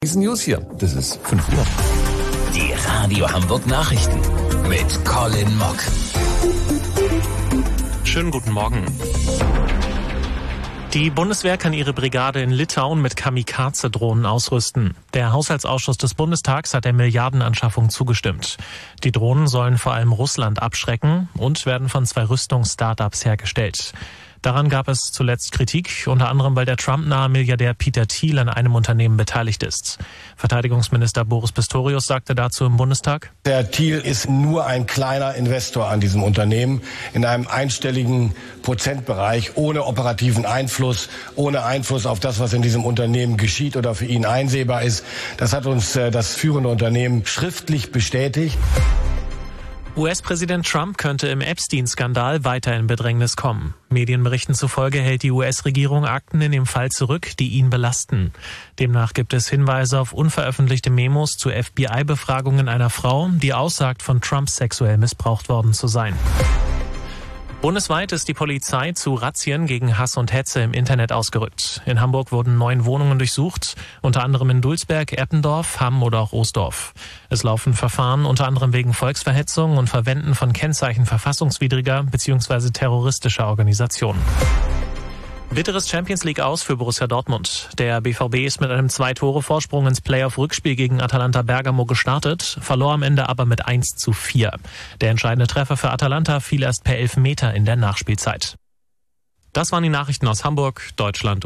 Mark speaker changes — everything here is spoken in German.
Speaker 1: Diese News hier, das ist 5 Uhr.
Speaker 2: Die Radio Hamburg Nachrichten mit Colin Mock.
Speaker 3: Schönen guten Morgen. Die Bundeswehr kann ihre Brigade in Litauen mit Kamikaze-Drohnen ausrüsten. Der Haushaltsausschuss des Bundestags hat der Milliardenanschaffung zugestimmt. Die Drohnen sollen vor allem Russland abschrecken und werden von 2 Rüstungs-Startups hergestellt. Daran gab es zuletzt Kritik, unter anderem weil der Trump-nahe Milliardär Peter Thiel an einem Unternehmen beteiligt ist. Verteidigungsminister Boris Pistorius sagte dazu im Bundestag:
Speaker 4: Der Thiel ist nur ein kleiner Investor an diesem Unternehmen in einem einstelligen Prozentbereich, ohne operativen Einfluss, ohne Einfluss auf das, was in diesem Unternehmen geschieht oder für ihn einsehbar ist. Das hat uns das führende Unternehmen schriftlich bestätigt.
Speaker 3: US-Präsident Trump könnte im Epstein-Skandal weiter in Bedrängnis kommen. Medienberichten zufolge hält die US-Regierung Akten in dem Fall zurück, die ihn belasten. Demnach gibt es Hinweise auf unveröffentlichte Memos zu FBI-Befragungen einer Frau, die aussagt, von Trump sexuell missbraucht worden zu sein. Bundesweit ist die Polizei zu Razzien gegen Hass und Hetze im Internet ausgerückt. In Hamburg wurden 9 Wohnungen durchsucht, unter anderem in Dulsberg, Eppendorf, Hamm oder auch Oosdorf. Es laufen Verfahren unter anderem wegen Volksverhetzung und Verwenden von Kennzeichen verfassungswidriger bzw. terroristischer Organisationen. Bitteres Champions-League-Aus für Borussia Dortmund. Der BVB ist mit einem 2-Tore-Vorsprung ins Playoff-Rückspiel gegen Atalanta Bergamo gestartet, verlor am Ende aber mit 1:4. Der entscheidende Treffer für Atalanta fiel erst per Elfmeter in der Nachspielzeit. Das waren die Nachrichten aus Hamburg, Deutschland